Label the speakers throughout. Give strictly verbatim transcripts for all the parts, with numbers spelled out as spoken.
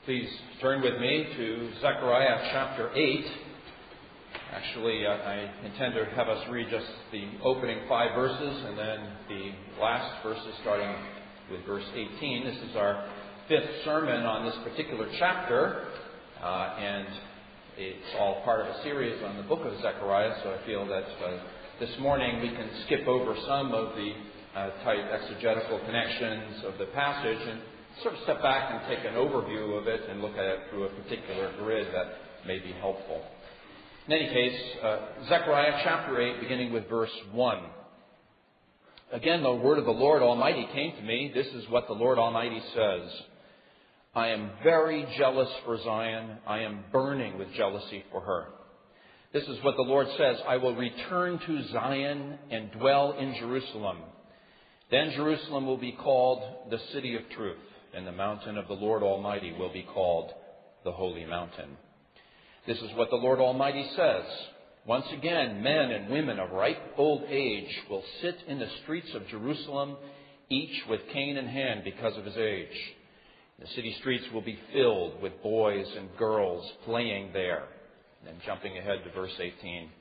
Speaker 1: Please turn with me to Zechariah chapter eight. Actually, uh, I intend to have us read just the opening five verses and then the last verses starting with verse eighteen. This is our fifth sermon on this particular chapter, uh, and it's all part of a series on the book of Zechariah, so I feel that uh, this morning we can skip over some of the uh, tight exegetical connections of the passage and sort of step back and take an overview of it and look at it through a particular grid that may be helpful. In any case, uh, Zechariah chapter eight, beginning with verse one. Again, the word of the Lord Almighty came to me. This is what the Lord Almighty says. I am very jealous for Zion. I am burning with jealousy for her. This is what the Lord says. I will return to Zion and dwell in Jerusalem. Then Jerusalem will be called the city of truth, and the mountain of the Lord Almighty will be called the holy mountain. This is what the Lord Almighty says. Once again, men and women of ripe old age will sit in the streets of Jerusalem, each with cane in hand because of his age. The city streets will be filled with boys and girls playing there. And then jumping ahead to verse eighteen.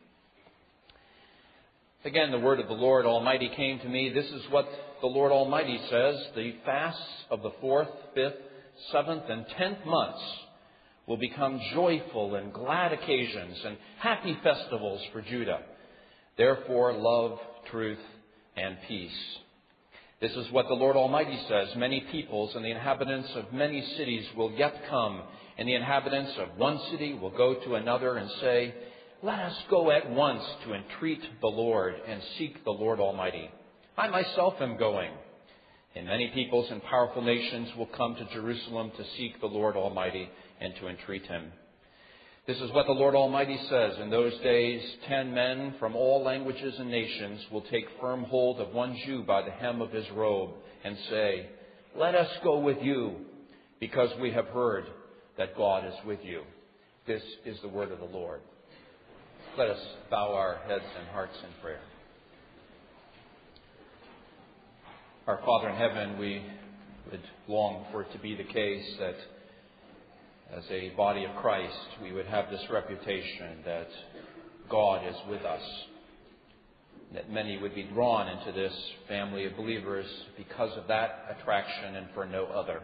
Speaker 1: Again, the word of the Lord Almighty came to me. This is what the Lord Almighty says. The fasts of the fourth, fifth, seventh, and tenth months will become joyful and glad occasions and happy festivals for Judah. Therefore, love, truth, and peace. This is what the Lord Almighty says. Many peoples and the inhabitants of many cities will yet come, and the inhabitants of one city will go to another and say, let us go at once to entreat the Lord and seek the Lord Almighty. I myself am going. And many peoples and powerful nations will come to Jerusalem to seek the Lord Almighty and to entreat him. This is what the Lord Almighty says. In those days, ten men from all languages and nations will take firm hold of one Jew by the hem of his robe and say, let us go with you, because we have heard that God is with you. This is the word of the Lord. Let us bow our heads and hearts in prayer. Our Father in heaven, we would long for it to be the case that as a body of Christ, we would have this reputation that God is with us, that many would be drawn into this family of believers because of that attraction and for no other.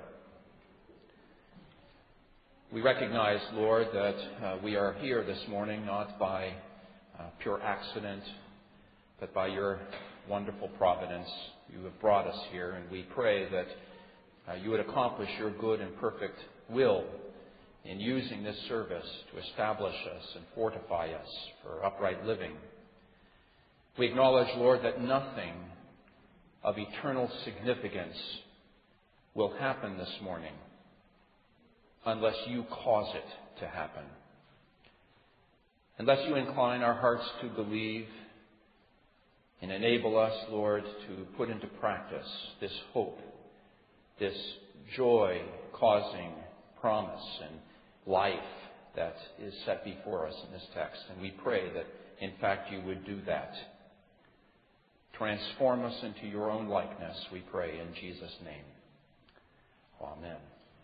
Speaker 1: We recognize, Lord, that uh, we are here this morning not by uh, pure accident, but by your wonderful providence. You have brought us here, and we pray that uh, you would accomplish your good and perfect will in using this service to establish us and fortify us for upright living. We acknowledge, Lord, that nothing of eternal significance will happen this morning unless you cause it to happen. Unless you incline our hearts to believe and enable us, Lord, to put into practice this hope, this joy-causing promise and life that is set before us in this text. And we pray that, in fact, you would do that. Transform us into your own likeness, we pray in Jesus' name. Amen.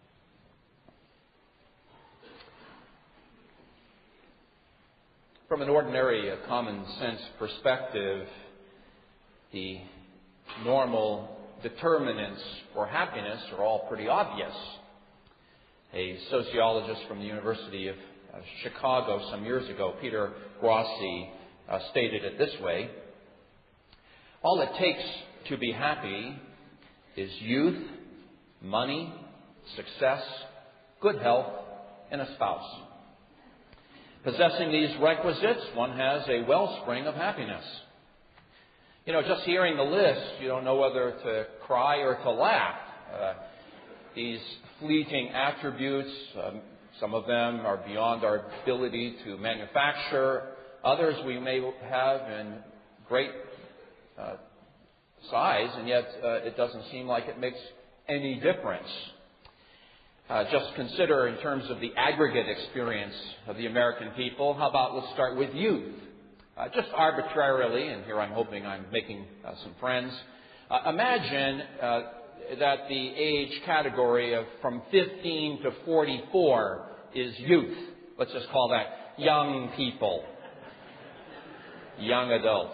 Speaker 1: From an ordinary, uh, common sense perspective, the normal determinants for happiness are all pretty obvious. A sociologist from the University of uh, Chicago some years ago, Peter Grossi, uh, stated it this way: all it takes to be happy is youth, money, success, good health, and a spouse. Possessing these requisites, one has a wellspring of happiness. You know, just hearing the list, you don't know whether to cry or to laugh. Uh, these fleeting attributes, um, some of them are beyond our ability to manufacture. Others we may have in great uh, size, and yet uh, it doesn't seem like it makes any difference. Uh, just consider in terms of the aggregate experience of the American people. How about let's start with youth. Uh, just arbitrarily, and here I'm hoping I'm making uh, some friends. Uh, imagine uh, that the age category of from fifteen to forty-four is youth. Let's just call that young people, young adults.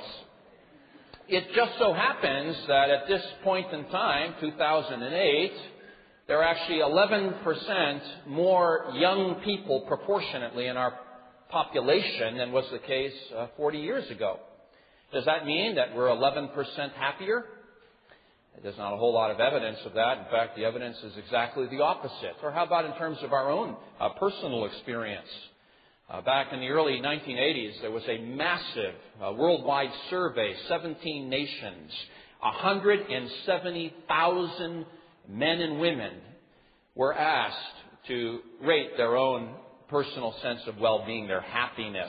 Speaker 1: It just so happens that at this point in time, two thousand eight, there are actually eleven percent more young people proportionately in our population than was the case uh, forty years ago. Does that mean that we're eleven percent happier? There's not a whole lot of evidence of that. In fact, the evidence is exactly the opposite. Or how about in terms of our own uh, personal experience? Uh, back in the early nineteen eighties, there was a massive uh, worldwide survey, seventeen nations, one hundred seventy thousand men and women were asked to rate their own personal sense of well-being, their happiness.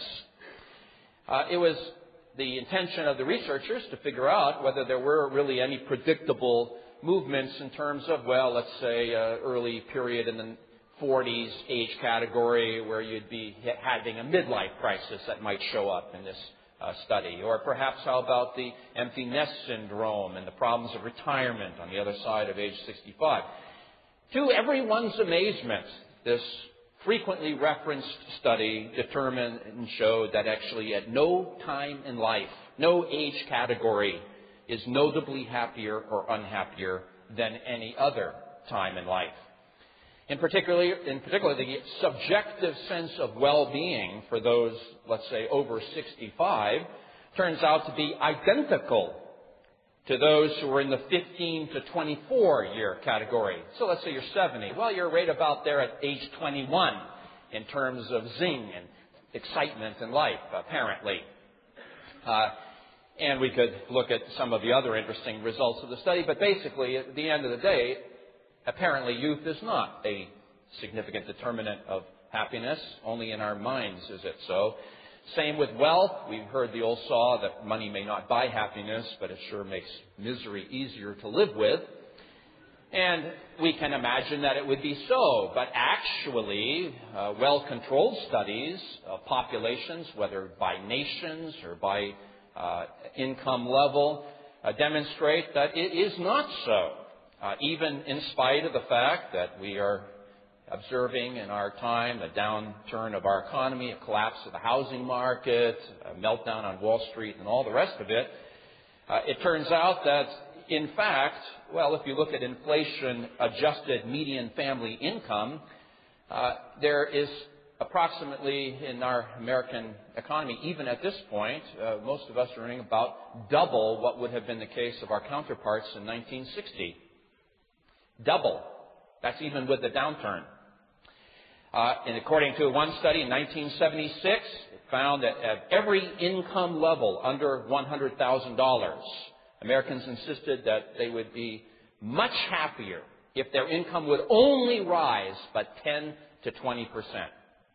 Speaker 1: Uh, it was the intention of the researchers to figure out whether there were really any predictable movements in terms of, well, let's say, uh, early period in the forties age category where you'd be having a midlife crisis that might show up in this uh, study. Or perhaps how about the empty nest syndrome and the problems of retirement on the other side of age sixty-five. To everyone's amazement, this frequently referenced study determined and showed that actually at no time in life, no age category is notably happier or unhappier than any other time in life. In particular, in particular, the subjective sense of well-being for those, let's say, over sixty-five, turns out to be identical to those who are in the fifteen to twenty-four year category. So let's say you're seventy. Well, you're right about there at age twenty-one in terms of zing and excitement in life, apparently. Uh, and we could look at some of the other interesting results of the study, but basically, at the end of the day, apparently youth is not a significant determinant of happiness. Only in our minds is it so. Same with wealth. We've heard the old saw that money may not buy happiness, but it sure makes misery easier to live with. And we can imagine that it would be so. But actually, uh, well-controlled studies of populations, whether by nations or by uh, income level, uh, demonstrate that it is not so. Uh, even in spite of the fact that we are observing in our time a downturn of our economy, a collapse of the housing market, a meltdown on Wall Street, and all the rest of it, uh, it turns out that, in fact, well, if you look at inflation-adjusted median family income, uh, there is approximately in our American economy, even at this point, uh, most of us are earning about double what would have been the case of our counterparts in nineteen sixty. Double. That's even with the downturn. Uh, and according to one study in nineteen seventy-six, it found that at every income level under one hundred thousand dollars, Americans insisted that they would be much happier if their income would only rise by ten to twenty percent.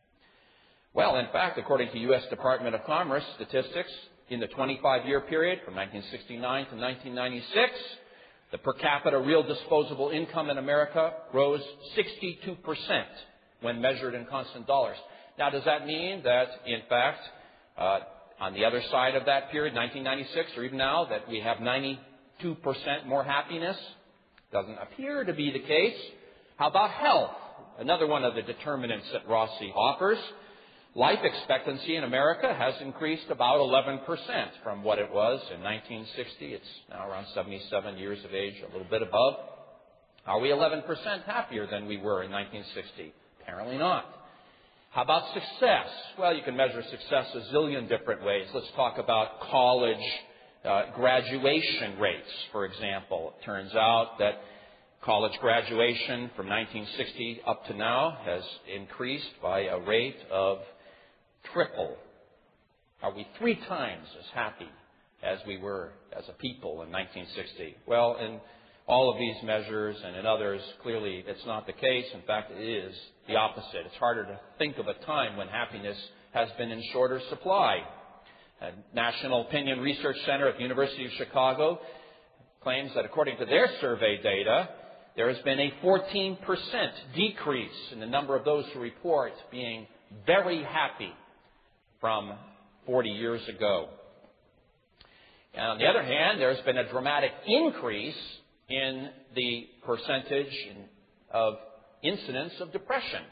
Speaker 1: Well, in fact, according to U S Department of Commerce statistics, in the twenty-five year period from nineteen sixty-nine to nineteen ninety-six, the per capita real disposable income in America rose sixty-two percent when measured in constant dollars. Now, does that mean that, in fact, uh, on the other side of that period, nineteen ninety-six, or even now, that we have ninety-two percent more happiness? Doesn't appear to be the case. How about health? Another one of the determinants that Rossi offers. Life expectancy in America has increased about eleven percent from what it was in nineteen sixty. It's now around seventy-seven years of age, a little bit above. Are we eleven percent happier than we were in nineteen sixty? Apparently not. How about success? Well, you can measure success a zillion different ways. Let's talk about college uh, graduation rates, for example. It turns out that college graduation from nineteen sixty up to now has increased by a rate of triple. Are we three times as happy as we were as a people in nineteen sixty? Well, in all of these measures and in others, clearly it's not the case. In fact, it is the opposite. It's harder to think of a time when happiness has been in shorter supply. A National Opinion Research Center at the University of Chicago claims that according to their survey data, there has been a fourteen percent decrease in the number of those who report being very happy from forty years ago. And on the other hand, there's been a dramatic increase in the percentage of incidence of depression.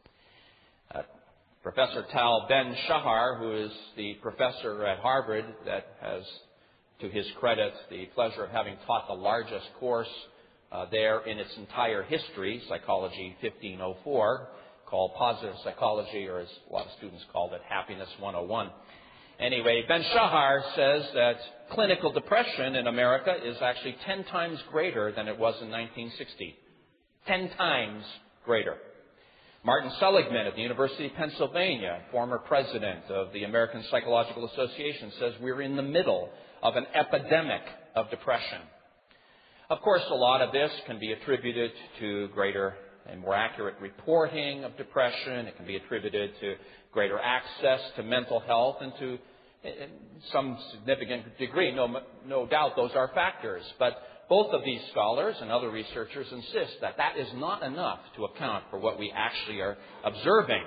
Speaker 1: Uh, Professor Tal Ben-Shahar, who is the professor at Harvard that has, to his credit, the pleasure of having taught the largest course uh, there in its entire history, Psychology fifteen oh four, called Positive Psychology, or as a lot of students called it, Happiness one oh one. Anyway, Ben-Shahar says that clinical depression in America is actually ten times greater than it was in nineteen sixty. Ten times greater. Martin Seligman at the University of Pennsylvania, former president of the American Psychological Association, says we're in the middle of an epidemic of depression. Of course, a lot of this can be attributed to greater and more accurate reporting of depression. It can be attributed to greater access to mental health and to in some significant degree. No, no doubt those are factors. But both of these scholars and other researchers insist that that is not enough to account for what we actually are observing.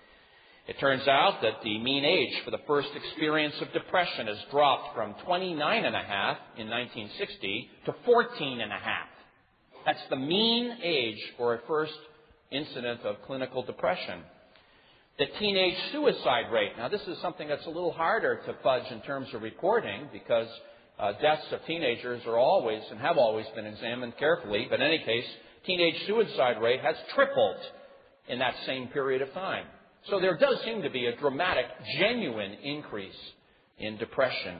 Speaker 1: It turns out that the mean age for the first experience of depression has dropped from twenty-nine and a half in nineteen sixty to fourteen and a half. That's the mean age for a first incident of clinical depression. The teenage suicide rate. Now, this is something that's a little harder to fudge in terms of reporting because uh, deaths of teenagers are always and have always been examined carefully. But in any case, teenage suicide rate has tripled in that same period of time. So there does seem to be a dramatic, genuine increase in depression.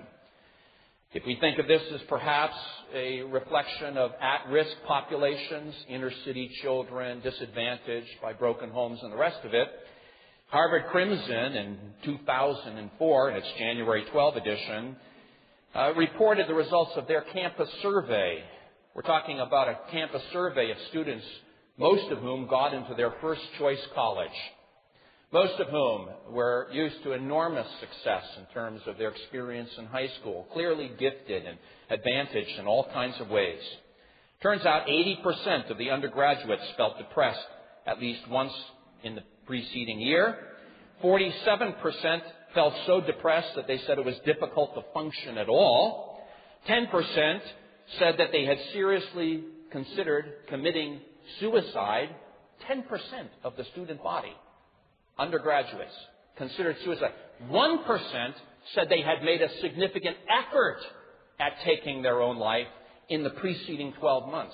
Speaker 1: If we think of this as perhaps a reflection of at-risk populations, inner-city children, disadvantaged by broken homes and the rest of it, Harvard Crimson in two thousand four, in its January twelfth edition, uh, reported the results of their campus survey. We're talking about a campus survey of students, most of whom got into their first choice college. Most of whom were used to enormous success in terms of their experience in high school, clearly gifted and advantaged in all kinds of ways. Turns out eighty percent of the undergraduates felt depressed at least once in the preceding year. forty-seven percent felt so depressed that they said it was difficult to function at all. ten percent said that they had seriously considered committing suicide. ten percent of the student body, undergraduates, considered suicide. one percent said they had made a significant effort at taking their own life in the preceding twelve months.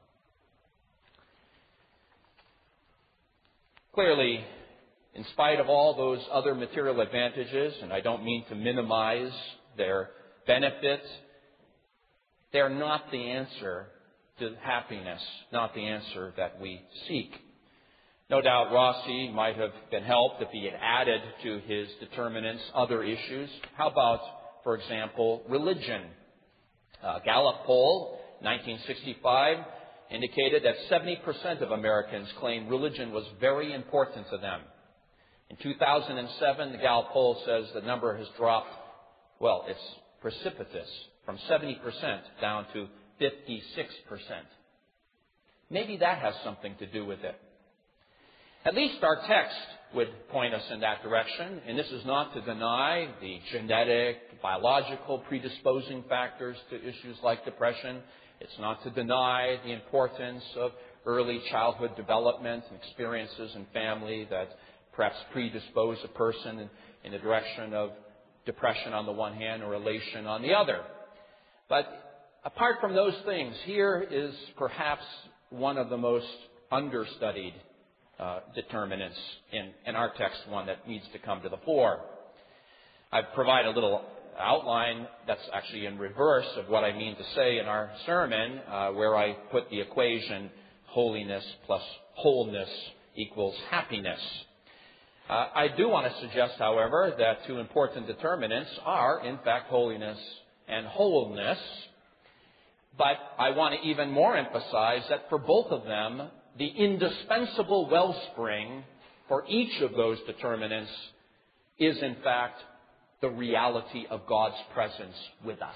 Speaker 1: Clearly, in spite of all those other material advantages, and I don't mean to minimize their benefits, they're not the answer to happiness, not the answer that we seek. No doubt Rossi might have been helped if he had added to his determinants other issues. How about, for example, religion? A Gallup poll, nineteen sixty-five, indicated that seventy percent of Americans claimed religion was very important to them. In two thousand seven, the Gallup poll says the number has dropped, well, it's precipitous, from seventy percent down to fifty-six percent. Maybe that has something to do with it. At least our text would point us in that direction, and this is not to deny the genetic, biological predisposing factors to issues like depression. It's not to deny the importance of early childhood development and experiences in family that perhaps predispose a person in, in the direction of depression on the one hand or elation on the other. But apart from those things, here is perhaps one of the most understudied uh, determinants in, in our text, one that needs to come to the fore. I've provided a little outline that's actually in reverse of what I mean to say in our sermon, uh, where I put the equation holiness plus wholeness equals happiness. Uh, I do want to suggest, however, that two important determinants are, in fact, holiness and wholeness. But I want to even more emphasize that for both of them, the indispensable wellspring for each of those determinants is, in fact, the reality of God's presence with us.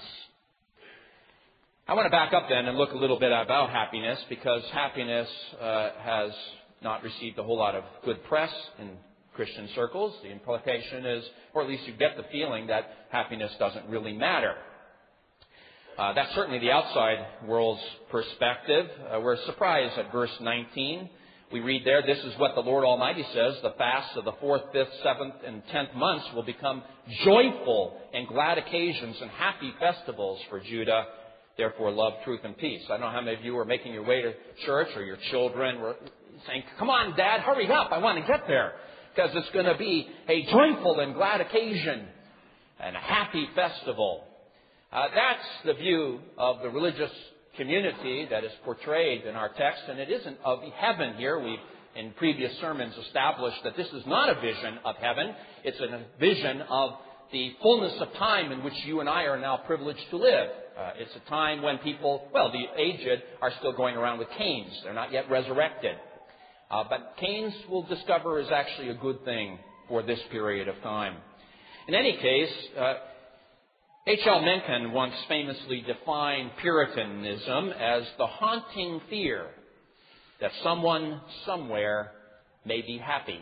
Speaker 1: I want to back up then and look a little bit about happiness, because happiness uh, has not received a whole lot of good press in Christian circles. The implication is, or at least you get the feeling, that happiness doesn't really matter. Uh, that's certainly the outside world's perspective. Uh, we're surprised at verse nineteen. We read there, "This is what the Lord Almighty says, the fasts of the fourth, fifth, seventh, and tenth months will become joyful and glad occasions and happy festivals for Judah. Therefore, love, truth, and peace." I don't know how many of you are making your way to church, or your children were saying, "Come on, Dad, hurry up. I want to get there." Because it's going to be a joyful and glad occasion and a happy festival. Uh, that's the view of the religious community that is portrayed in our text, and it isn't of heaven here. We've, in previous sermons, established that this is not a vision of heaven. It's a vision of the fullness of time in which you and I are now privileged to live. Uh, it's a time when people, well, the aged are still going around with canes. They're not yet resurrected. Uh, but canes, we'll discover, is actually a good thing for this period of time. In any case, uh, H L Mencken once famously defined Puritanism as the haunting fear that someone somewhere may be happy.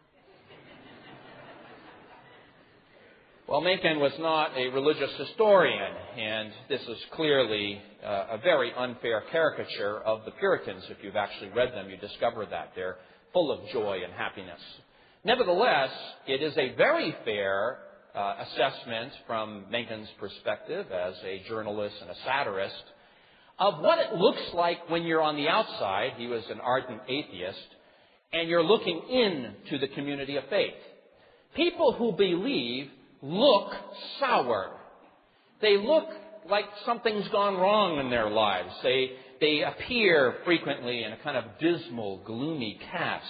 Speaker 1: Well, Mencken was not a religious historian, and this is clearly uh, a very unfair caricature of the Puritans. If you've actually read them, you discover that. They're full of joy and happiness. Nevertheless, it is a very fair uh, assessment from Mencken's perspective as a journalist and a satirist of what it looks like when you're on the outside. He was an ardent atheist, and you're looking into the community of faith. People who believe look sour. They look like something's gone wrong in their lives. They they appear frequently in a kind of dismal, gloomy cast.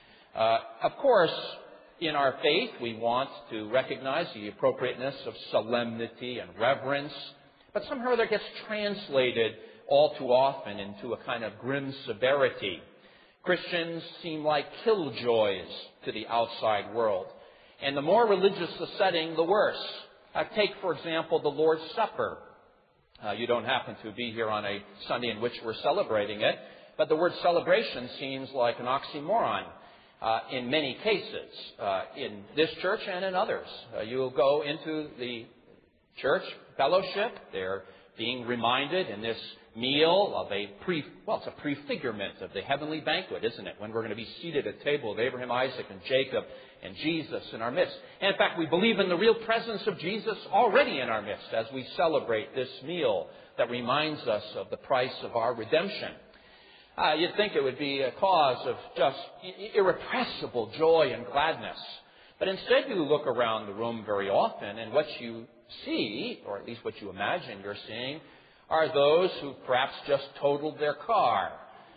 Speaker 1: Uh, of course, in our faith, we want to recognize the appropriateness of solemnity and reverence, but somehow that gets translated all too often into a kind of grim severity. Christians seem like killjoys to the outside world. And the more religious the setting, the worse. Uh, take, for example, the Lord's Supper. Uh, you don't happen to be here on a Sunday in which we're celebrating it, but the word celebration seems like an oxymoron uh, in many cases, uh, in this church and in others. Uh, you'll go into the church fellowship. They're being reminded in this meal of a pre, well, it's a prefigurement of the heavenly banquet, isn't it? When we're going to be seated at the table of Abraham, Isaac, and Jacob, and Jesus in our midst. And in fact, we believe in the real presence of Jesus already in our midst as we celebrate this meal that reminds us of the price of our redemption. Uh, you'd think it would be a cause of just irrepressible joy and gladness. But instead, you look around the room very often, and what you see, or at least what you imagine you're seeing, are those who perhaps just totaled their car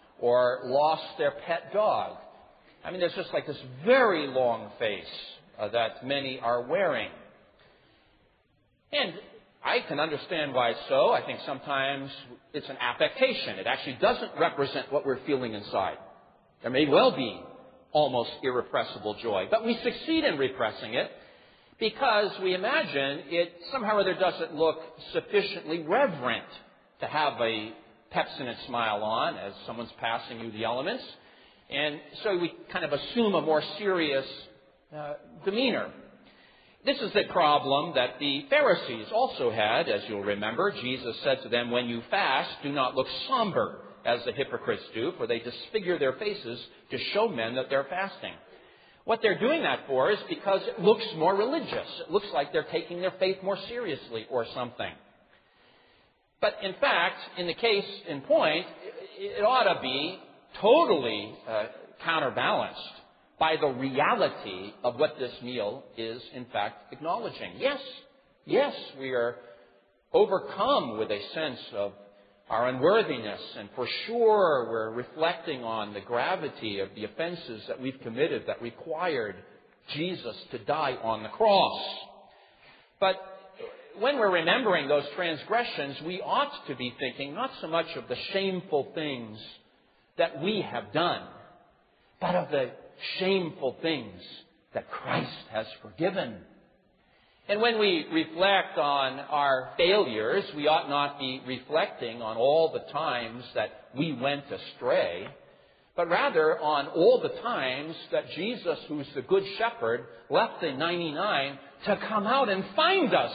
Speaker 1: or lost their pet dog. I mean, there's just like this very long face uh, that many are wearing. And I can understand why it's so. I think sometimes it's an affectation. It actually doesn't represent what we're feeling inside. There may well be almost irrepressible joy, but we succeed in repressing it because we imagine it somehow or other doesn't look sufficiently reverent to have a pepsinate smile on as someone's passing you the elements. And so we kind of assume a more serious uh, demeanor. This is the problem that the Pharisees also had, as you'll remember. Jesus said to them, "When you fast, do not look somber as the hypocrites do, for they disfigure their faces to show men that they're fasting." What they're doing that for is because it looks more religious. It looks like they're taking their faith more seriously or something. But in fact, in the case in point, it ought to be totally uh, counterbalanced by the reality of what this meal is, in fact, acknowledging. Yes, yes, we are overcome with a sense of our unworthiness, and for sure we're reflecting on the gravity of the offenses that we've committed that required Jesus to die on the cross. But when we're remembering those transgressions, we ought to be thinking not so much of the shameful things that we have done, but of the shameful things that Christ has forgiven. And when we reflect on our failures, we ought not be reflecting on all the times that we went astray, but rather on all the times that Jesus, who's the Good Shepherd, left the ninety-nine to come out and find us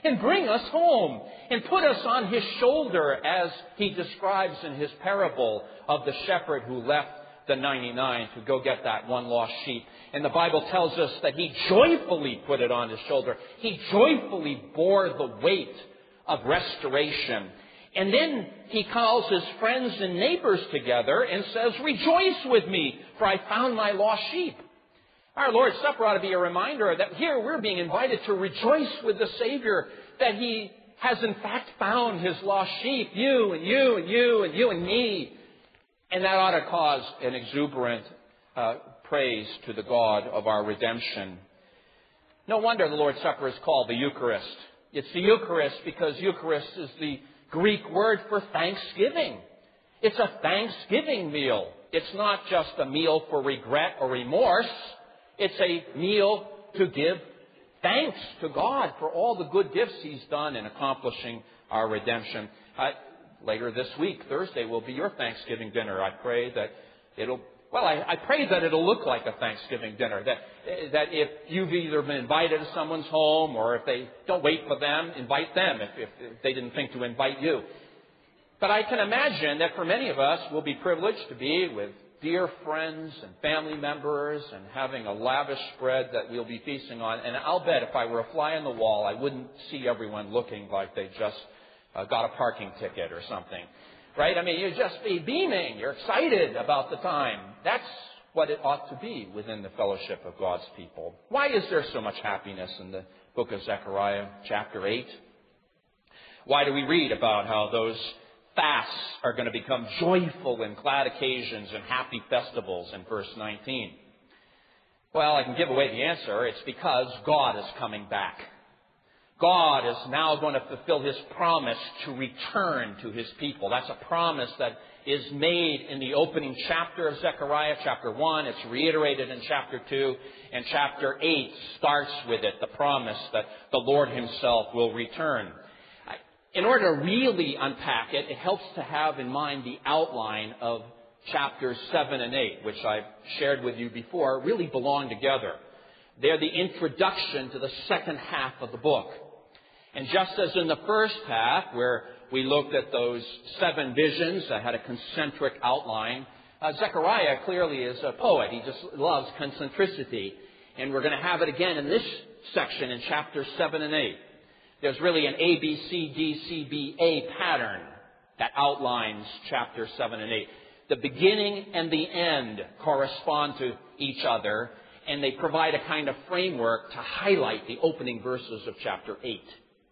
Speaker 1: and bring us home and put us on his shoulder, as he describes in his parable of the shepherd who left the ninety-nine to go get that one lost sheep. And the Bible tells us that he joyfully put it on his shoulder. He joyfully bore the weight of restoration. And then he calls his friends and neighbors together and says, "Rejoice with me, for I found my lost sheep." Our Lord's Supper ought to be a reminder that here we're being invited to rejoice with the Savior, that he has in fact found his lost sheep, you and you and you and you and me. And that ought to cause an exuberant uh, praise to the God of our redemption. No wonder the Lord's Supper is called the Eucharist. It's the Eucharist because Eucharist is the Greek word for thanksgiving. It's a thanksgiving meal. It's not just a meal for regret or remorse. It's a meal to give thanks to God for all the good gifts he's done in accomplishing our redemption. Uh, later this week, Thursday, will be your Thanksgiving dinner. I pray that it'll, well, I, I pray that it'll look like a Thanksgiving dinner. That, that if you've either been invited to someone's home, or if they don't wait for them, invite them if, if, if they didn't think to invite you. But I can imagine that for many of us, we'll be privileged to be with dear friends and family members and having a lavish spread that we'll be feasting on. And I'll bet if I were a fly on the wall, I wouldn't see everyone looking like they just uh, got a parking ticket or something. Right? I mean, you'd just be beaming. You're excited about the time. That's what it ought to be within the fellowship of God's people. Why is there so much happiness in the book of Zechariah, chapter eight? Why do we read about how those fasts are going to become joyful and glad occasions and happy festivals in verse nineteen? Well, I can give away the answer. It's because God is coming back. God is now going to fulfill his promise to return to his people. That's a promise that is made in the opening chapter of Zechariah, chapter one. It's reiterated in chapter two. And chapter eight starts with it, the promise that the Lord himself will return. In order to really unpack it, it helps to have in mind the outline of chapters seven and eight, which I've shared with you before, really belong together. They're the introduction to the second half of the book. And just as in the first half, where we looked at those seven visions that had a concentric outline, uh, Zechariah clearly is a poet. He just loves concentricity. And we're going to have it again in this section in chapters seven and eight. There's really an A, B, C, D, C, B, A pattern that outlines chapters seven and eight. The beginning and the end correspond to each other, and they provide a kind of framework to highlight the opening verses of chapter eight.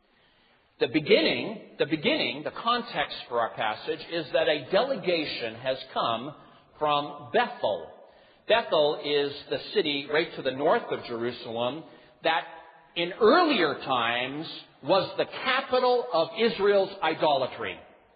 Speaker 1: The beginning, the beginning, the context for our passage is that a delegation has come from Bethel. Bethel is the city right to the north of Jerusalem that in earlier times was the capital of Israel's idolatry.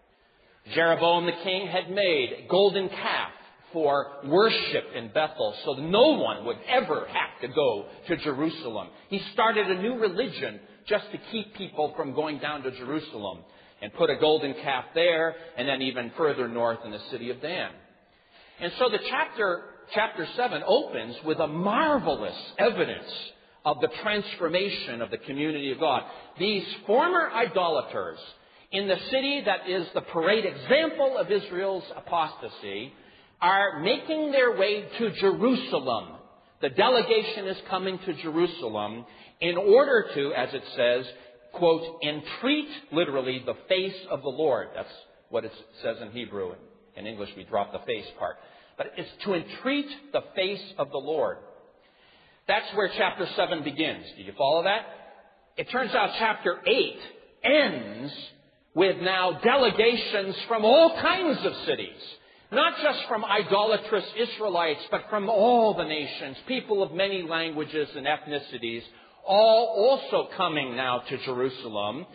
Speaker 1: Jeroboam the king had made a golden calf for worship in Bethel, so no one would ever have to go to Jerusalem. He started a new religion just to keep people from going down to Jerusalem, and put a golden calf there, and then even further north in the city of Dan. And so the chapter, chapter seven opens with a marvelous evidence of the transformation of the community of God. These former idolaters in the city that is the parade example of Israel's apostasy are making their way to Jerusalem. The delegation is coming to Jerusalem in order to, as it says, quote, entreat, literally, the face of the Lord. That's what it says in Hebrew. In English, we drop the face part. But it's to entreat the face of the Lord. That's where chapter seven begins. Do you follow that? It turns out chapter eight ends with now delegations from all kinds of cities. Not just from idolatrous Israelites, but from all the nations, people of many languages and ethnicities, all also coming now to Jerusalem.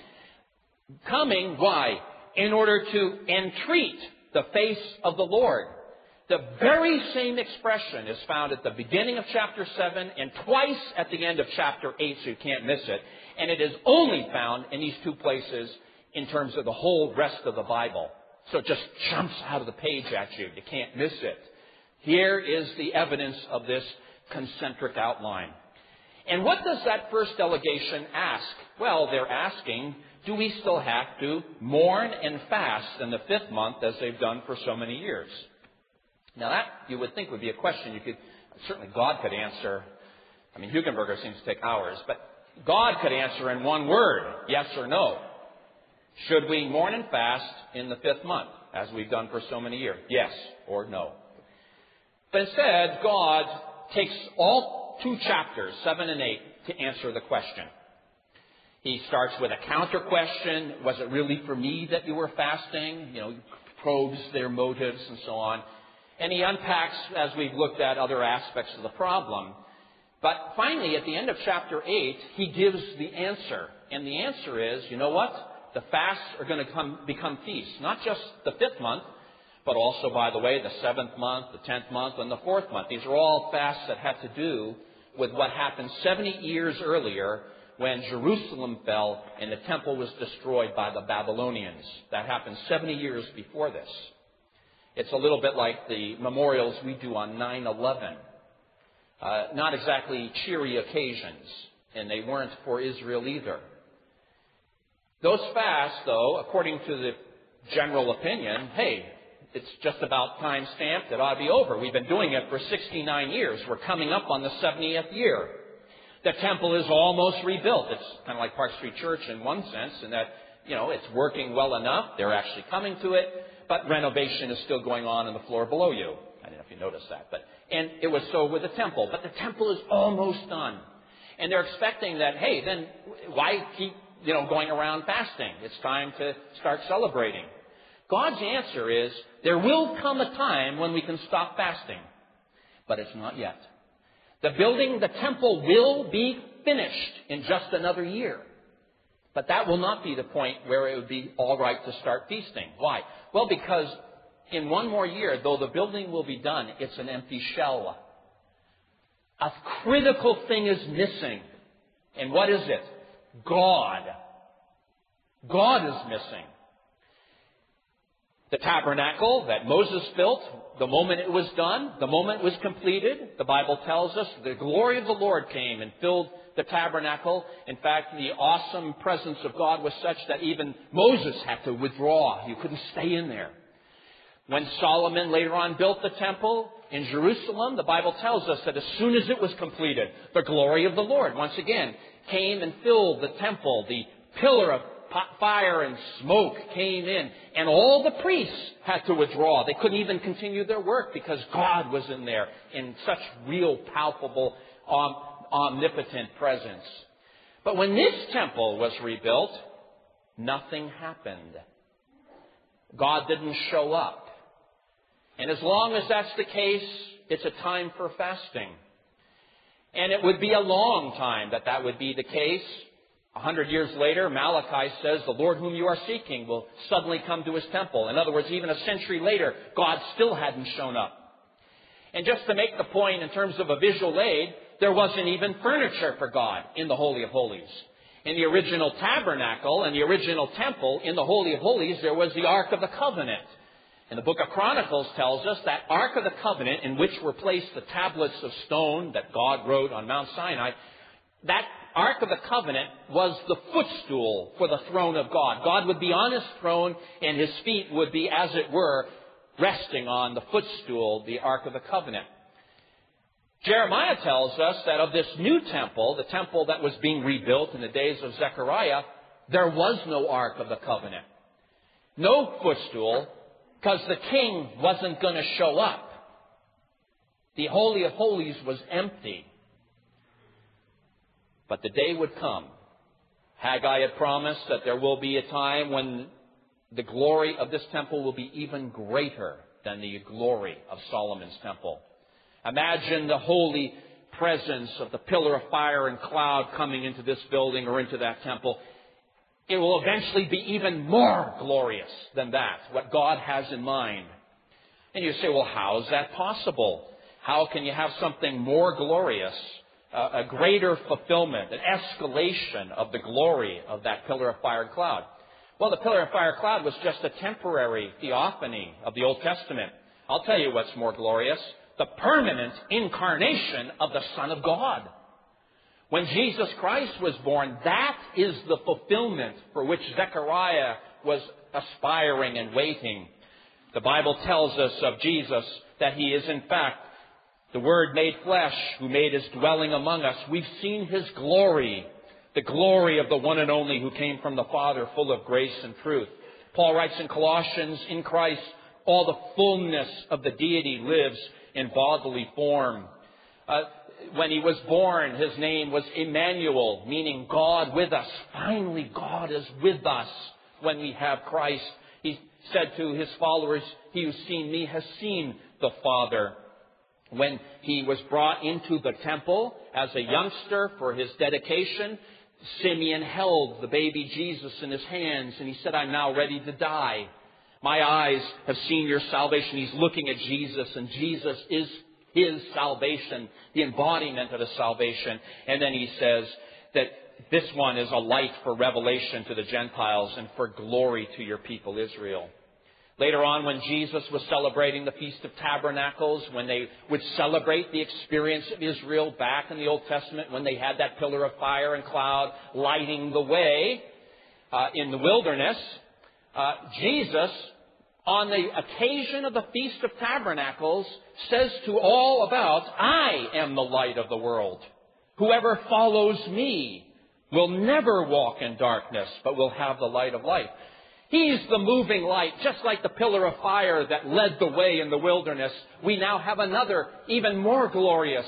Speaker 1: Coming, why? In order to entreat the face of the Lord. The very same expression is found at the beginning of chapter seven and twice at the end of chapter eight, so you can't miss it. And it is only found in these two places in terms of the whole rest of the Bible. So it just jumps out of the page at you. You can't miss it. Here is the evidence of this concentric outline. And what does that first delegation ask? Well, they're asking, do we still have to mourn and fast in the fifth month as they've done for so many years? Now that, you would think, would be a question you could, certainly God could answer. I mean, Hugenberger seems to take hours, but God could answer in one word, yes or no. Should we mourn and fast in the fifth month, as we've done for so many years? Yes or no. But instead, God takes all two chapters, seven and eight, to answer the question. He starts with a counter question. Was it really for me that you were fasting? You know, probes their motives and so on. And he unpacks, as we've looked at, other aspects of the problem. But finally, at the end of chapter eight, he gives the answer. And the answer is, you know what? The fasts are going to come, become feasts. Not just the fifth month, but also, by the way, the seventh month, the tenth month, and the fourth month. These are all fasts that have to do with what happened seventy years earlier when Jerusalem fell and the temple was destroyed by the Babylonians. That happened seventy years before this. It's a little bit like the memorials we do on nine eleven. Uh, not exactly cheery occasions, and they weren't for Israel either. Those fasts, though, according to the general opinion, hey, it's just about time stamped. It ought to be over. We've been doing it for sixty-nine years. We're coming up on the seventieth year. The temple is almost rebuilt. It's kind of like Park Street Church in one sense, in that, you know, it's working well enough. They're actually coming to it, but renovation is still going on on the floor below you. I don't know if you noticed that, but and it was so with the temple. But the temple is almost done, and they're expecting that. Hey, then why keep you know going around fasting? It's time to start celebrating. God's answer is, there will come a time when we can stop fasting. But it's not yet. The building, the temple will be finished in just another year. But that will not be the point where it would be all right to start feasting. Why? Well, because in one more year, though the building will be done, it's an empty shell. A critical thing is missing. And what is it? God. God is missing. The tabernacle that Moses built, the moment it was done, the moment it was completed, the Bible tells us the glory of the Lord came and filled the tabernacle. In fact, the awesome presence of God was such that even Moses had to withdraw. You couldn't stay in there. When Solomon later on built the temple in Jerusalem, the Bible tells us that as soon as it was completed, the glory of the Lord once again came and filled the temple. The pillar of fire and smoke came in, and all the priests had to withdraw. They couldn't even continue their work because God was in there in such real, palpable, um, omnipotent presence. But when this temple was rebuilt, nothing happened. God didn't show up. And as long as that's the case, it's a time for fasting. And it would be a long time that that would be the case. A hundred years later, Malachi says, the Lord whom you are seeking will suddenly come to his temple. In other words, even a century later, God still hadn't shown up. And just to make the point in terms of a visual aid, there wasn't even furniture for God in the Holy of Holies. In the original tabernacle and the original temple, in the Holy of Holies, there was the Ark of the Covenant. And the book of Chronicles tells us that Ark of the Covenant, in which were placed the tablets of stone that God wrote on Mount Sinai, that Ark of the Covenant was the footstool for the throne of God. God would be on his throne, and his feet would be, as it were, resting on the footstool, the Ark of the Covenant. Jeremiah tells us that of this new temple, the temple that was being rebuilt in the days of Zechariah, there was no Ark of the Covenant. No footstool, because the king wasn't going to show up. The Holy of Holies was empty. But the day would come. Haggai had promised that there will be a time when the glory of this temple will be even greater than the glory of Solomon's temple. Imagine the holy presence of the pillar of fire and cloud coming into this building or into that temple. It will eventually be even more glorious than that, what God has in mind. And you say, well, how is that possible? How can you have something more glorious? Uh, a greater fulfillment, an escalation of the glory of that pillar of fire and cloud. Well, the pillar of fire and cloud was just a temporary theophany of the Old Testament. I'll tell you what's more glorious. The permanent incarnation of the Son of God.
Speaker 2: When Jesus Christ was born, that is the fulfillment for which Zechariah was aspiring and waiting. The Bible tells us of Jesus that He is in fact the Word made flesh who made His dwelling among us. We've seen His glory, the glory of the one and only who came from the Father, full of grace and truth. Paul writes in Colossians, in Christ, all the fullness of the deity lives in bodily form. Uh, when He was born, His name was Emmanuel, meaning God with us. Finally, God is with us when we have Christ. He said to His followers, he who's seen me has seen the Father. When He was brought into the temple as a youngster for His dedication, Simeon held the baby Jesus in his hands and he said, I'm now ready to die. My eyes have seen your salvation. He's looking at Jesus, and Jesus is His salvation, the embodiment of His salvation. And then He says that this one is a light for revelation to the Gentiles and for glory to your people Israel. Later on, when Jesus was celebrating the Feast of Tabernacles, when they would celebrate the experience of Israel back in the Old Testament, when they had that pillar of fire and cloud lighting the way uh, in the wilderness, uh, Jesus, on the occasion of the Feast of Tabernacles, says to all about, I am the light of the world. Whoever follows me will never walk in darkness, but will have the light of life. He's the moving light, just like the pillar of fire that led the way in the wilderness. We now have another, even more glorious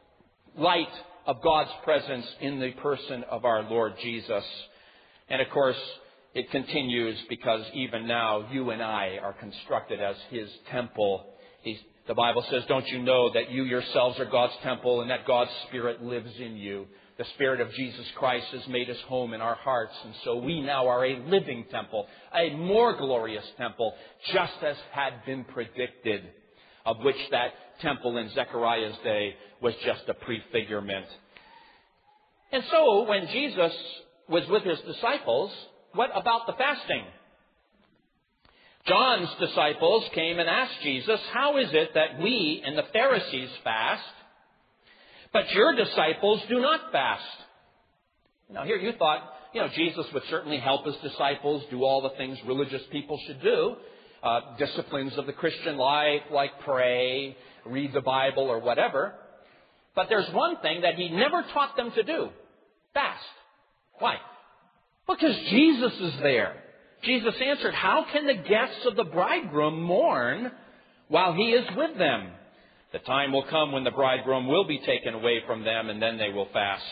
Speaker 2: light of God's presence in the person of our Lord Jesus. And of course, it continues because even now you and I are constructed as His temple. He's, the Bible says, don't you know that you yourselves are God's temple and that God's Spirit lives in you? The Spirit of Jesus Christ has made His home in our hearts, and so we now are a living temple, a more glorious temple, just as had been predicted, of which that temple in Zechariah's day was just a prefigurement. And so, when Jesus was with His disciples, what about the fasting? John's disciples came and asked Jesus, how is it that we and the Pharisees fast, but your disciples do not fast? Now here you thought, you know, Jesus would certainly help His disciples do all the things religious people should do. Uh, disciplines of the Christian life, like pray, read the Bible, or whatever. But there's one thing that He never taught them to do. Fast. Why? Because Jesus is there. Jesus answered, how can the guests of the bridegroom mourn while He is with them? The time will come when the bridegroom will be taken away from them, and then they will fast.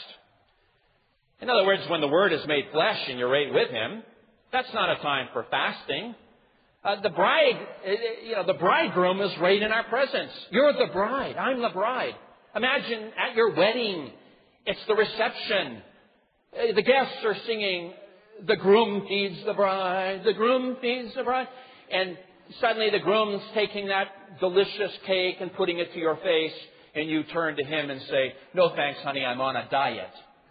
Speaker 2: In other words, when the Word is made flesh and you're right with Him, that's not a time for fasting. Uh, the bride, you know, the bridegroom is right in our presence. You're the bride. I'm the bride. Imagine at your wedding, it's the reception. Uh, the guests are singing, the groom feeds the bride, the groom feeds the bride. And suddenly the groom's taking that delicious cake and putting it to your face, and you turn to him and say, no thanks, honey, I'm on a diet.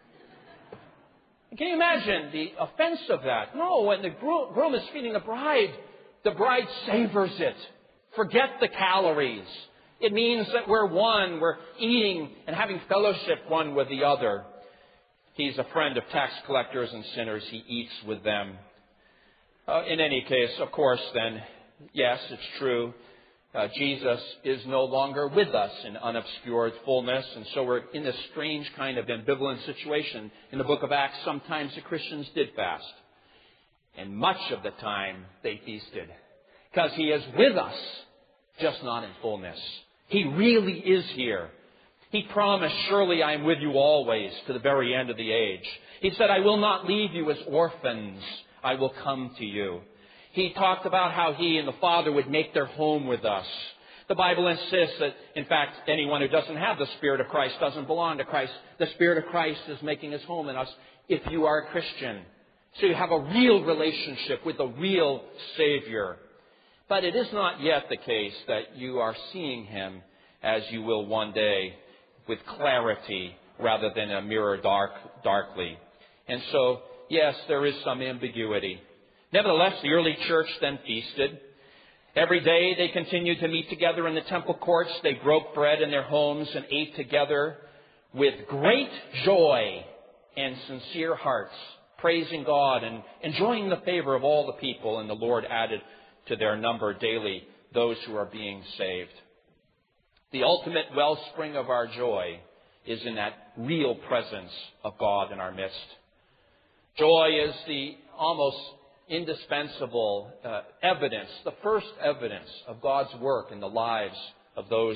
Speaker 2: Can you imagine the offense of that? No, when the groom is feeding the bride, the bride savors it. Forget the calories. It means that we're one. We're eating and having fellowship one with the other. He's a friend of tax collectors and sinners. He eats with them. Uh, in any case, of course, then, yes, it's true. Uh, Jesus is no longer with us in unobscured fullness, and so we're in this strange kind of ambivalent situation. In the book of Acts, sometimes the Christians did fast, and much of the time they feasted, because He is with us, just not in fullness. He really is here. He promised, surely I am with you always to the very end of the age. He said, I will not leave you as orphans. I will come to you. He talked about how He and the Father would make their home with us. The Bible insists that, in fact, anyone who doesn't have the Spirit of Christ doesn't belong to Christ. The Spirit of Christ is making His home in us if you are a Christian. So you have a real relationship with the real Savior. But it is not yet the case that you are seeing Him as you will one day, with clarity rather than a mirror dark, darkly. And so, yes, there is some ambiguity. Nevertheless, the early church then feasted. Every day they continued to meet together in the temple courts. They broke bread in their homes and ate together with great joy and sincere hearts, praising God and enjoying the favor of all the people, and the Lord added to their number daily those who are being saved. The ultimate wellspring of our joy is in that real presence of God in our midst. Joy is the almost indispensable uh, evidence, the first evidence of God's work in the lives of those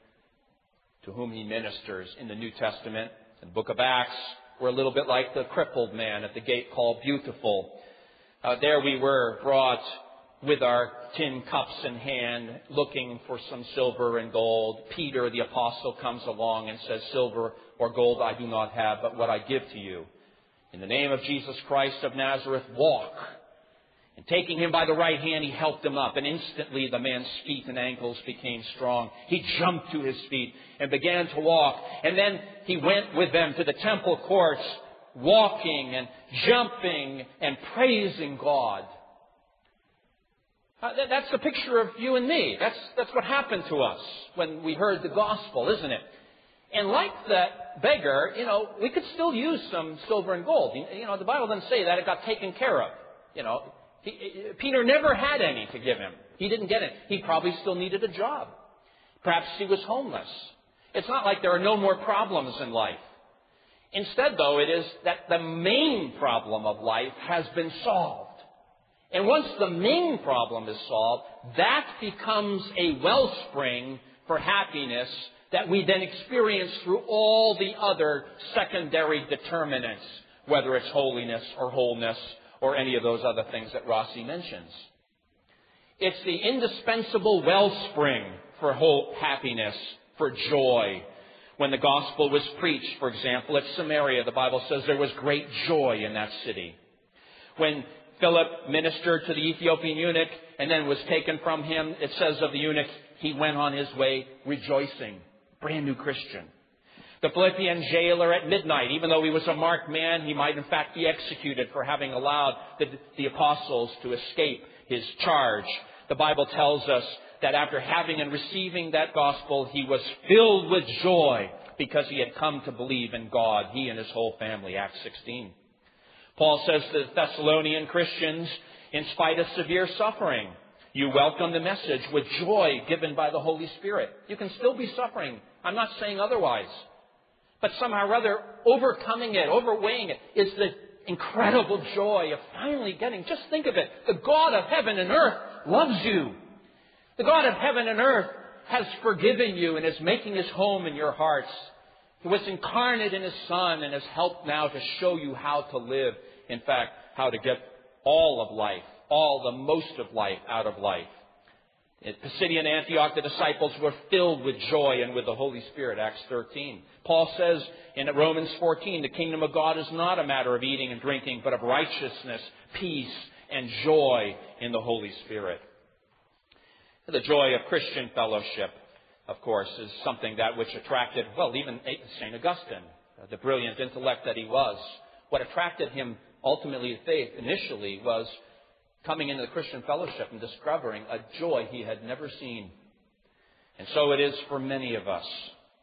Speaker 2: to whom He ministers. In the New Testament, in the book of Acts, we're a little bit like the crippled man at the gate called Beautiful. Uh, there we were brought with our tin cups in hand, looking for some silver and gold. Peter, the apostle, comes along and says, "Silver or gold I do not have, but what I give to you. In the name of Jesus Christ of Nazareth, walk." And taking him by the right hand, he helped him up, and instantly the man's feet and ankles became strong. He jumped to his feet and began to walk. And then he went with them to the temple courts, walking and jumping and praising God. Uh, that's the picture of you and me. That's, that's what happened to us when we heard the gospel, isn't it? And like that beggar, you know, we could still use some silver and gold. You know, the Bible doesn't say that. It got taken care of. You know, he, Peter never had any to give him. He didn't get it. He probably still needed a job. Perhaps he was homeless. It's not like there are no more problems in life. Instead, though, it is that the main problem of life has been solved. And once the main problem is solved, that becomes a wellspring for happiness that we then experience through all the other secondary determinants, whether it's holiness or wholeness or any of those other things that Rossi mentions. It's the indispensable wellspring for whole happiness, for joy. When the gospel was preached, for example, at Samaria, the Bible says there was great joy in that city. When Philip ministered to the Ethiopian eunuch and then was taken from him, it says of the eunuch, he went on his way rejoicing. Brand new Christian. The Philippian jailer at midnight, even though he was a marked man, he might in fact be executed for having allowed the, the apostles to escape his charge. The Bible tells us that after having and receiving that gospel, he was filled with joy because he had come to believe in God, he and his whole family, Acts sixteen. Paul says to the Thessalonian Christians, in spite of severe suffering, you welcome the message with joy given by the Holy Spirit. You can still be suffering. I'm not saying otherwise. But somehow or other, overcoming it, overweighing it, is the incredible joy of finally getting, just think of it, the God of heaven and earth loves you. The God of heaven and earth has forgiven you and is making his home in your hearts. He was incarnate in his Son and has helped now to show you how to live. In fact, how to get all of life, all the most of life out of life. At Pisidian Antioch, the disciples were filled with joy and with the Holy Spirit, Acts thirteen. Paul says in Romans fourteen, the kingdom of God is not a matter of eating and drinking, but of righteousness, peace, and joy in the Holy Spirit. The joy of Christian fellowship, of course, is something that which attracted, well, even Saint Augustine, the brilliant intellect that he was. What attracted him ultimately to faith initially was coming into the Christian fellowship and discovering a joy he had never seen. And so it is for many of us.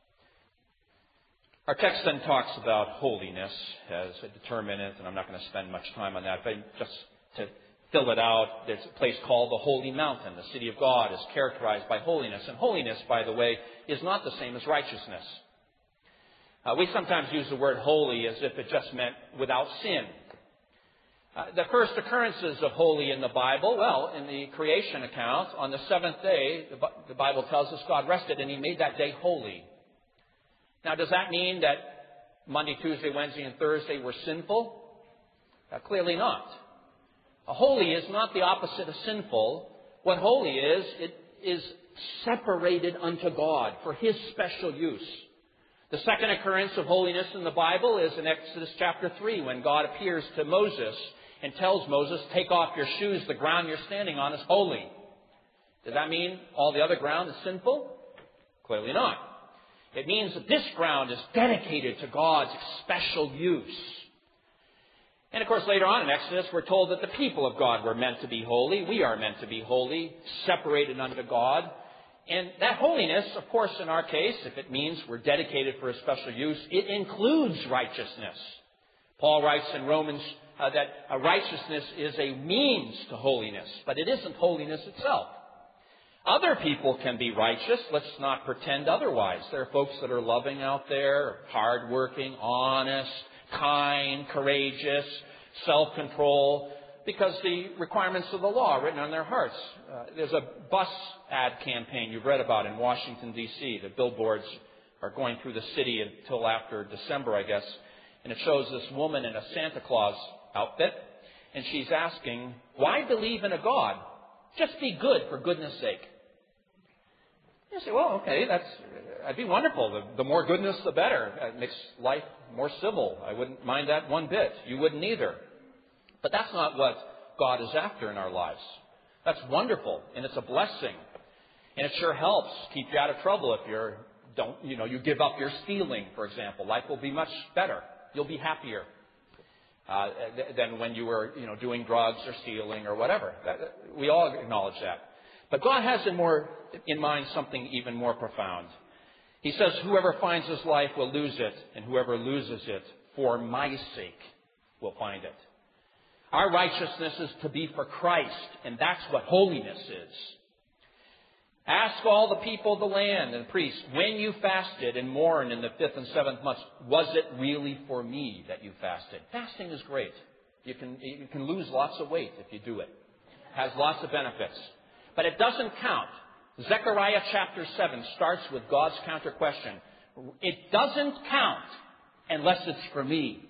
Speaker 2: Our text then talks about holiness as a determinant, and I'm not going to spend much time on that, but just to fill it out, there's a place called the Holy Mountain. The city of God is characterized by holiness. And holiness, by the way, is not the same as righteousness. Uh, we sometimes use the word holy as if it just meant without sin. Uh, the first occurrences of holy in the Bible, well, in the creation account, on the seventh day, the, the Bible tells us God rested and he made that day holy. Now, does that mean that Monday, Tuesday, Wednesday, and Thursday were sinful? Uh, clearly not. A holy is not the opposite of sinful. What holy is, it is separated unto God for his special use. The second occurrence of holiness in the Bible is in Exodus chapter three, when God appears to Moses and tells Moses, take off your shoes, the ground you're standing on is holy. Does that mean all the other ground is sinful? Clearly not. It means that this ground is dedicated to God's special use. And of course, later on in Exodus, we're told that the people of God were meant to be holy. We are meant to be holy, separated unto God. And that holiness, of course, in our case, if it means we're dedicated for a special use, it includes righteousness. Paul writes in Romans uh, that uh, righteousness is a means to holiness, but it isn't holiness itself. Other people can be righteous. Let's not pretend otherwise. There are folks that are loving out there, hardworking, honest, kind, courageous, self-control, because the requirements of the law are written on their hearts. Uh, there's a bus ad campaign you've read about in Washington, D C The billboards are going through the city until after December, I guess. And it shows this woman in a Santa Claus outfit. And she's asking, why believe in a God? Just be good for goodness sake. You say, well, okay, that's, that'd be wonderful. The, the more goodness, the better. It makes life more civil. I wouldn't mind that one bit. You wouldn't either. But that's not what God is after in our lives. That's wonderful, and it's a blessing. And it sure helps keep you out of trouble if you're, don't, you know, you give up your stealing, for example. Life will be much better. You'll be happier uh, than when you were, you know, doing drugs or stealing or whatever. We all acknowledge that. But God has in, more, in mind something even more profound. He says, whoever finds his life will lose it, and whoever loses it for my sake will find it. Our righteousness is to be for Christ, and that's what holiness is. Ask all the people of the land and priests, when you fasted and mourned in the fifth and seventh months, was it really for me that you fasted? Fasting is great. You can, you can lose lots of weight if you do it. It has lots of benefits. But it doesn't count. Zechariah chapter seven starts with God's counter question. It doesn't count unless it's for me.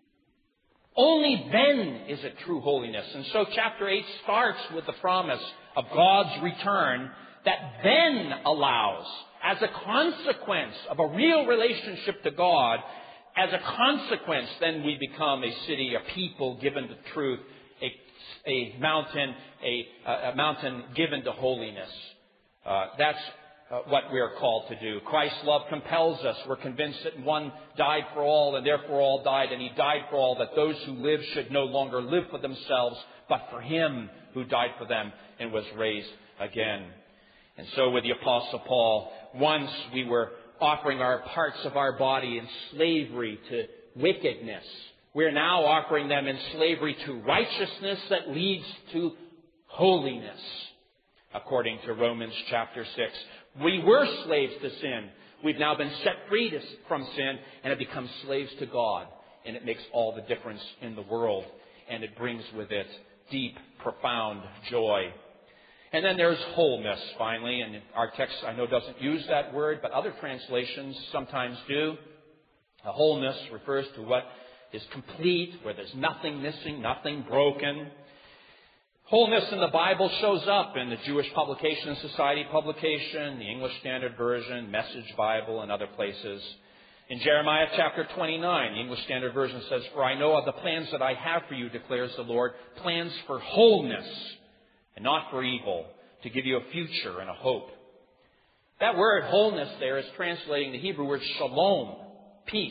Speaker 2: Only then is it true holiness. And so chapter eight starts with the promise of God's return that then allows, as a consequence of a real relationship to God, as a consequence, then we become a city, a people given to truth, a, a mountain, a, a mountain given to holiness. Uh, that's uh, what we are called to do. Christ's love compels us. We're convinced that one died for all, and therefore all died, and he died for all, that those who live should no longer live for themselves, but for him who died for them and was raised again. And so with the Apostle Paul, once we were offering our parts of our body in slavery to wickedness. We're now offering them in slavery to righteousness that leads to holiness, according to Romans chapter six. We were slaves to sin. We've now been set free to, from sin and have become slaves to God. And it makes all the difference in the world. And it brings with it deep, profound joy. And then there's wholeness, finally. And our text, I know, doesn't use that word, but other translations sometimes do. A wholeness refers to what is complete, where there's nothing missing, nothing broken. Wholeness in the Bible shows up in the Jewish Publication Society publication, the English Standard Version, Message Bible, and other places. In Jeremiah chapter twenty-nine, the English Standard Version says, "For I know of the plans that I have for you, declares the Lord, plans for wholeness and not for evil, to give you a future and a hope." That word wholeness there is translating the Hebrew word shalom, peace.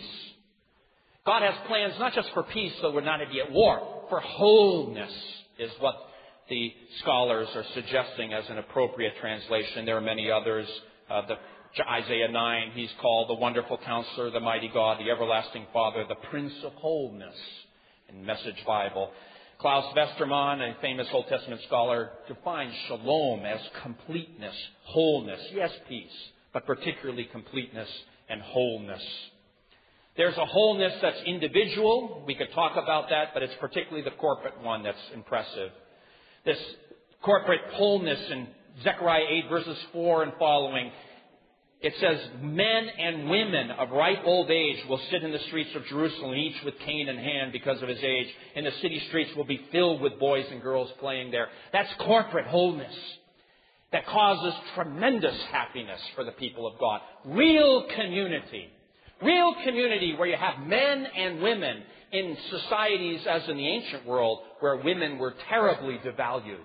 Speaker 2: God has plans not just for peace, so we're not to be at war. For wholeness is what the scholars are suggesting as an appropriate translation. There are many others. Uh, the Isaiah nine, he's called the Wonderful Counselor, the Mighty God, the Everlasting Father, the Prince of Wholeness in Message Bible. Klaus Westermann, a famous Old Testament scholar, defines shalom as completeness, wholeness. Yes, peace, but particularly completeness and wholeness. There's a wholeness that's individual. We could talk about that, but it's particularly the corporate one that's impressive. This corporate wholeness in Zechariah eight, verses four and following, it says, "Men and women of ripe old age will sit in the streets of Jerusalem, each with cane in hand because of his age, and the city streets will be filled with boys and girls playing there." That's corporate wholeness that causes tremendous happiness for the people of God. Real community. Real community where you have men and women in societies as in the ancient world where women were terribly devalued.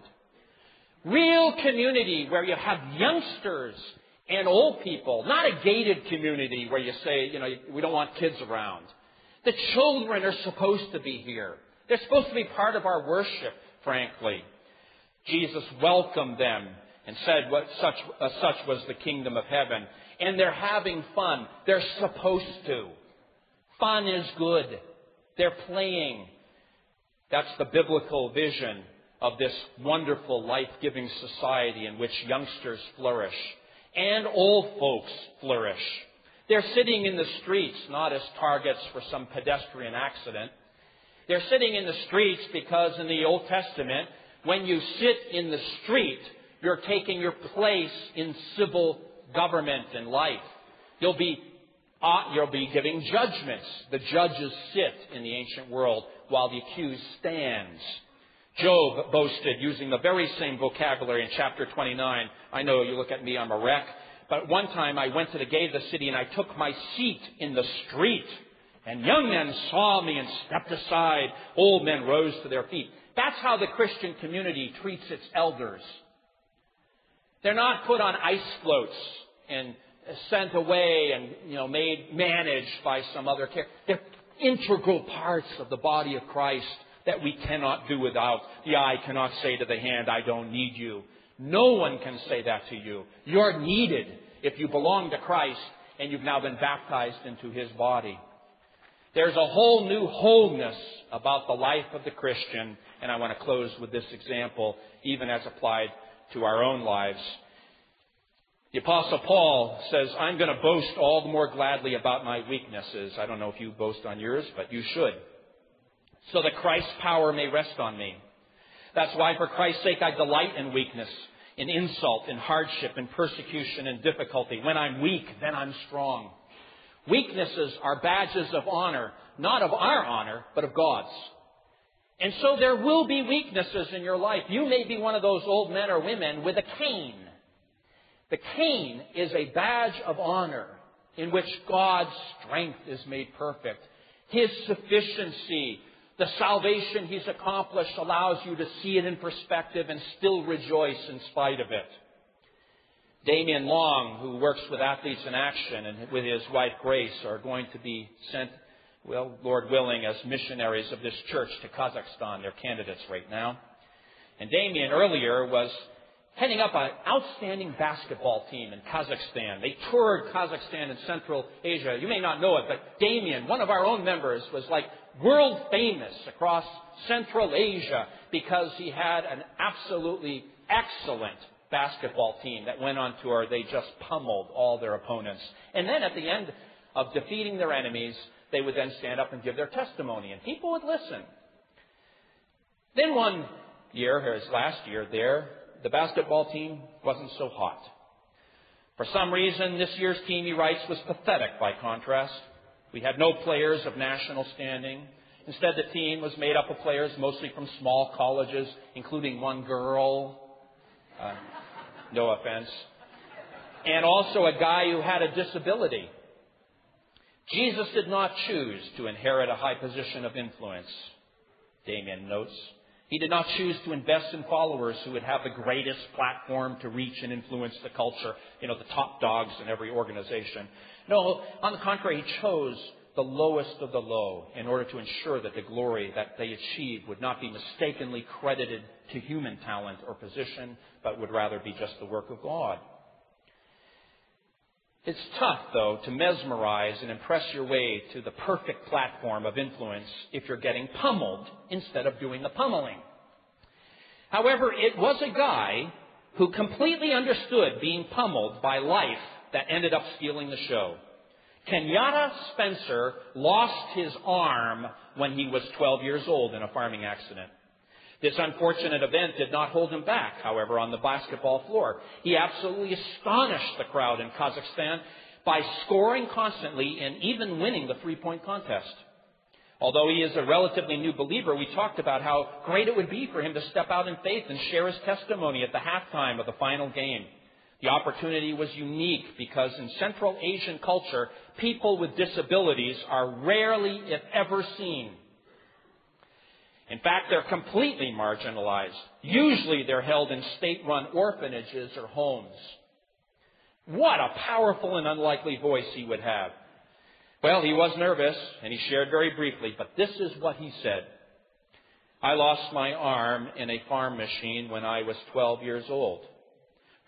Speaker 2: Real community where you have youngsters and old people, not a gated community where you say, you know, we don't want kids around. The children are supposed to be here. They're supposed to be part of our worship, frankly. Jesus welcomed them and said what such, uh, such was the kingdom of heaven. And they're having fun. They're supposed to. Fun is good. They're playing. That's the biblical vision of this wonderful, life-giving society in which youngsters flourish and old folks flourish. They're sitting in the streets not as targets for some pedestrian accident. They're sitting in the streets because in the Old Testament, when you sit in the street, you're taking your place in civil government and life. You'll be uh, you'll be giving judgments. The judges sit in the ancient world while the accused stands. Job boasted using the very same vocabulary in chapter twenty-nine. I know you look at me, I'm a wreck. But one time I went to the gate of the city and I took my seat in the street. And young men saw me and stepped aside. Old men rose to their feet. That's how the Christian community treats its elders. They're not put on ice floats and sent away and, you know, made, managed by some other care. They're integral parts of the body of Christ that we cannot do without. The eye cannot say to the hand, I don't need you. No one can say that to you. You're needed if you belong to Christ and you've now been baptized into His body. There's a whole new wholeness about the life of the Christian, and I want to close with this example, even as applied to our own lives. The Apostle Paul says, I'm going to boast all the more gladly about my weaknesses. I don't know if you boast on yours, but you should. So that Christ's power may rest on me. That's why for Christ's sake I delight in weakness, in insult, in hardship, in persecution, in difficulty. When I'm weak, then I'm strong. Weaknesses are badges of honor, not of our honor, but of God's. And so there will be weaknesses in your life. You may be one of those old men or women with a cane. The cane is a badge of honor in which God's strength is made perfect. His sufficiency, the salvation He's accomplished, allows you to see it in perspective and still rejoice in spite of it. Damien Long, who works with Athletes in Action and with his wife Grace, are going to be sent, well, Lord willing, as missionaries of this church to Kazakhstan. They're candidates right now. And Damien earlier was heading up an outstanding basketball team in Kazakhstan. They toured Kazakhstan and Central Asia. You may not know it, but Damien, one of our own members, was like world famous across Central Asia because he had an absolutely excellent basketball team that went on tour. They just pummeled all their opponents. And then at the end of defeating their enemies, they would then stand up and give their testimony, and people would listen. Then one year, or his last year there, the basketball team wasn't so hot. For some reason, this year's team, he writes, was pathetic by contrast. We had no players of national standing. Instead, the team was made up of players mostly from small colleges, including one girl. Uh, no offense. And also a guy who had a disability. Jesus did not choose to inherit a high position of influence, Damien notes. He did not choose to invest in followers who would have the greatest platform to reach and influence the culture, you know, the top dogs in every organization. No, on the contrary, he chose the lowest of the low in order to ensure that the glory that they achieved would not be mistakenly credited to human talent or position, but would rather be just the work of God. It's tough, though, to mesmerize and impress your way to the perfect platform of influence if you're getting pummeled instead of doing the pummeling. However, it was a guy who completely understood being pummeled by life that ended up stealing the show. Kenyatta Spencer lost his arm when he was twelve years old in a farming accident. This unfortunate event did not hold him back, however, on the basketball floor. He absolutely astonished the crowd in Kazakhstan by scoring constantly and even winning the three-point contest. Although he is a relatively new believer, we talked about how great it would be for him to step out in faith and share his testimony at the halftime of the final game. The opportunity was unique because in Central Asian culture, people with disabilities are rarely, if ever, seen. In fact, they're completely marginalized. Usually they're held in state-run orphanages or homes. What a powerful and unlikely voice he would have. Well, he was nervous, and he shared very briefly, but this is what he said. I lost my arm in a farm machine when I was twelve years old.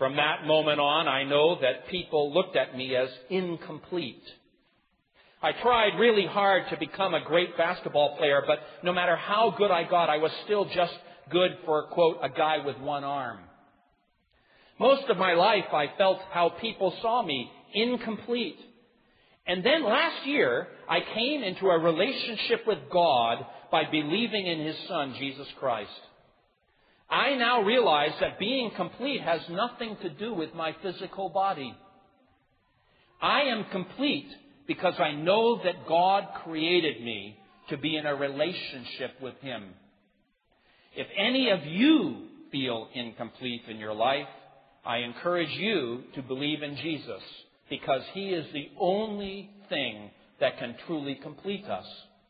Speaker 2: From that moment on, I know that people looked at me as incomplete. I tried really hard to become a great basketball player, but no matter how good I got, I was still just good for, quote, a guy with one arm. Most of my life, I felt how people saw me, incomplete. And then last year, I came into a relationship with God by believing in His Son, Jesus Christ. I now realize that being complete has nothing to do with my physical body. I am complete because I know that God created me to be in a relationship with Him. If any of you feel incomplete in your life, I encourage you to believe in Jesus, because He is the only thing that can truly complete us.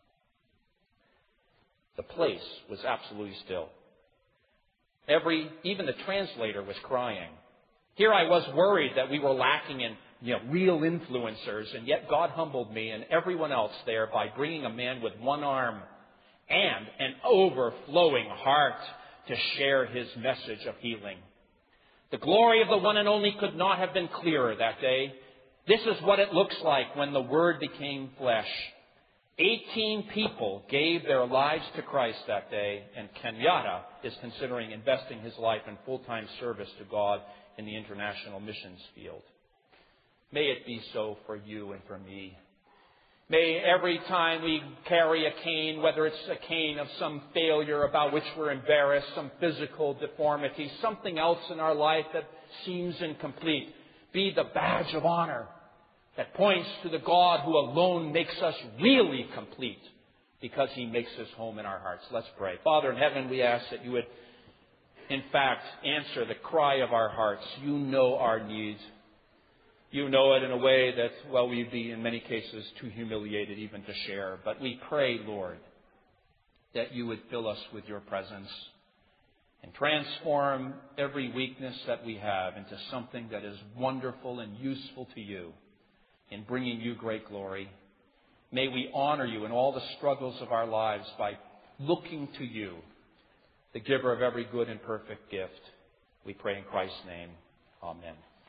Speaker 2: The place was absolutely still. Every, even the translator was crying. Here I was worried that we were lacking in, you know, real influencers, and yet God humbled me and everyone else there by bringing a man with one arm and an overflowing heart to share His message of healing. The glory of the one and only could not have been clearer that day. This is what it looks like when the Word became flesh. Eighteen people gave their lives to Christ that day, and Kenyatta is considering investing his life in full-time service to God in the international missions field. May it be so for you and for me. May every time we carry a cane, whether it's a cane of some failure about which we're embarrassed, some physical deformity, something else in our life that seems incomplete, be the badge of honor that points to the God who alone makes us really complete, because He makes His home in our hearts. Let's pray. Father in heaven, we ask that You would, in fact, answer the cry of our hearts. You know our needs. You know it in a way that, well, we'd be in many cases too humiliated even to share. But we pray, Lord, that You would fill us with Your presence and transform every weakness that we have into something that is wonderful and useful to You in bringing You great glory. May we honor You in all the struggles of our lives by looking to You, the giver of every good and perfect gift. We pray in Christ's name. Amen.